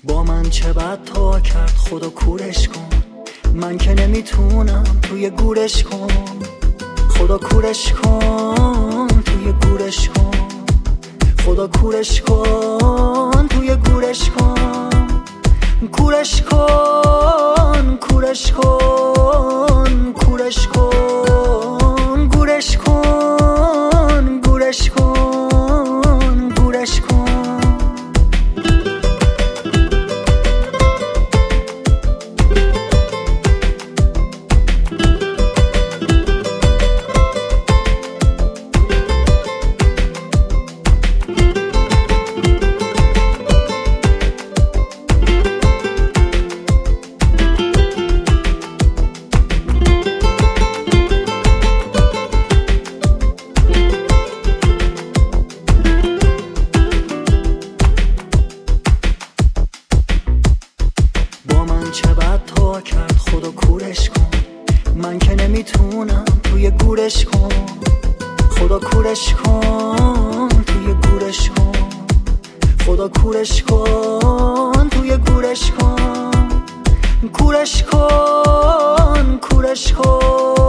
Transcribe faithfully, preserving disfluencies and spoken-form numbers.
با من چه بد تا کرد خدا کورش کن، من که نمیتونم توی گورش کن. خدا کورش کن توی گورش کن، خدا کورش کن توی گورش کن. کورش کن کورش کن کورش کن گورش کن گورش کن گورش کن. چه بد تا کرد خدا کورش کن، من که نمیتونم توی گورش کن. خدا کورش کن توی گورش کن، خدا کورش کن توی گورش کن. کورش کن کورش کن